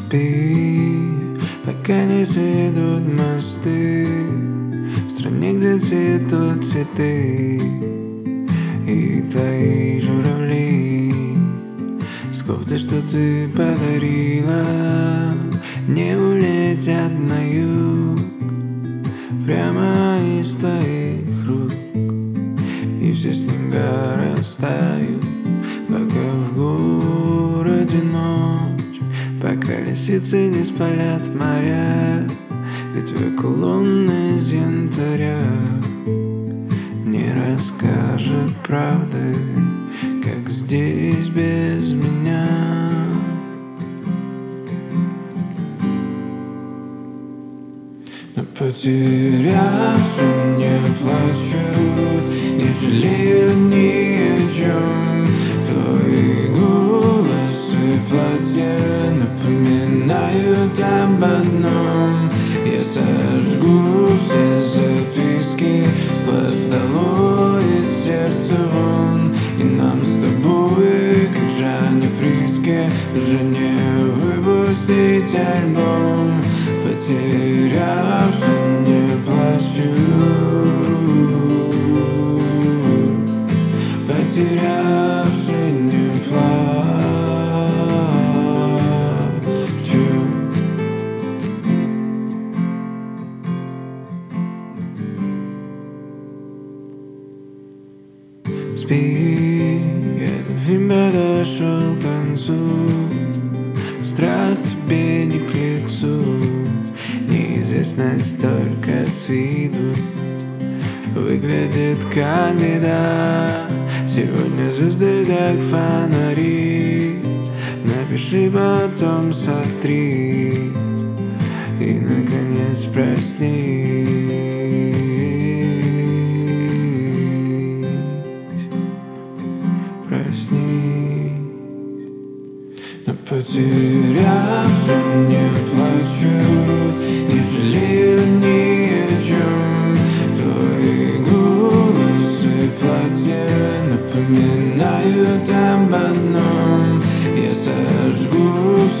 Спи, пока не сведут мосты в стране, где цветут цветы. И твои журавли с кофты, что ты подарила, не улетят на юг прямо из твоих рук. И все снега растают, пока в городе ночь, пока лисицы не спалят моря, и твой кулон из янтаря не расскажет правды, как здесь без меня. Но потерявшие не плачут, не жалеют ни о чем. Твои голос и платье напоминают об одном: я сожгу все записки с глаз долой и сердца вон. И нам с тобой, как Жанне Фриске, уже не выпустить альбом. Потерявшие не плачут, потерявшие не плачут. Спи, этот фильм подошел к концу. Страх тебе не к лицу, неизвестность только с виду выглядит как беда. Сегодня звезды как фонари, напиши, потом сотри, и наконец проснись. Но потерявшие не плачут, не жалеют ни о чем. Твои голос и платье напоминают об одном: я сожгу